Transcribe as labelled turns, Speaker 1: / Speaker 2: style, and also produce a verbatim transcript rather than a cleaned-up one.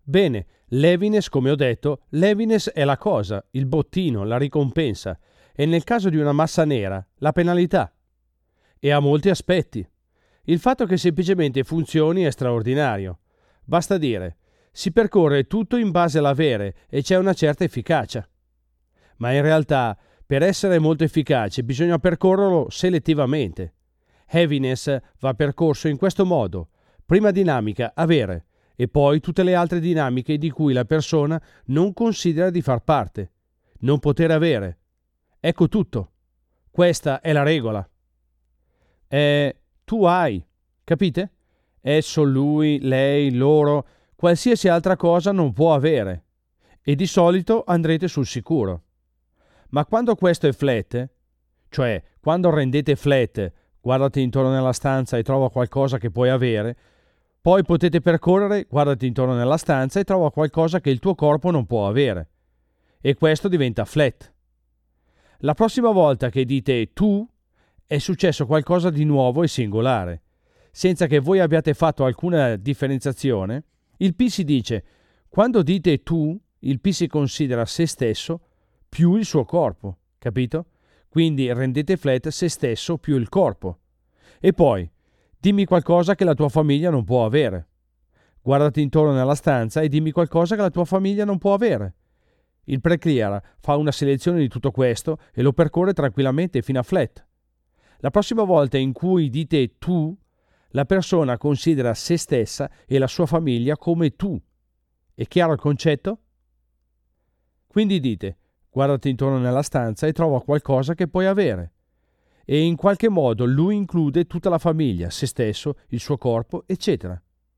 Speaker 1: Bene, l'heaviness, come ho detto, l'heaviness è la cosa, il bottino, la ricompensa, e nel caso di una massa nera, la penalità. E ha molti aspetti. Il fatto che semplicemente funzioni è straordinario. Basta dire, si percorre tutto in base all'avere e c'è una certa efficacia. Ma in realtà, per essere molto efficace, bisogna percorrerlo selettivamente. Heaviness va percorso in questo modo. Prima dinamica, avere, e poi tutte le altre dinamiche di cui la persona non considera di far parte. Non poter avere. Ecco tutto. Questa è la regola. E tu hai, capite? Esso, lui, lei, loro, qualsiasi altra cosa non può avere. E di solito andrete sul sicuro. Ma quando questo è flat, cioè quando rendete flat, guardati intorno nella stanza e trova qualcosa che puoi avere, poi potete percorrere, guardati intorno nella stanza e trova qualcosa che il tuo corpo non può avere. E questo diventa flat. La prossima volta che dite tu, è successo qualcosa di nuovo e singolare. Senza che voi abbiate fatto alcuna differenziazione, il P si dice, quando dite tu, il P si considera se stesso più il suo corpo, capito? Quindi rendete flat se stesso più il corpo. E poi, dimmi qualcosa che la tua famiglia non può avere. Guardati intorno nella stanza e dimmi qualcosa che la tua famiglia non può avere. Il pre-clear fa una selezione di tutto questo e lo percorre tranquillamente fino a flat. La prossima volta in cui dite tu, la persona considera se stessa e la sua famiglia come tu. È chiaro il concetto? Quindi dite, guardati intorno nella stanza e trova qualcosa che puoi avere. E in qualche modo lui include tutta la famiglia, se stesso, il suo corpo, eccetera.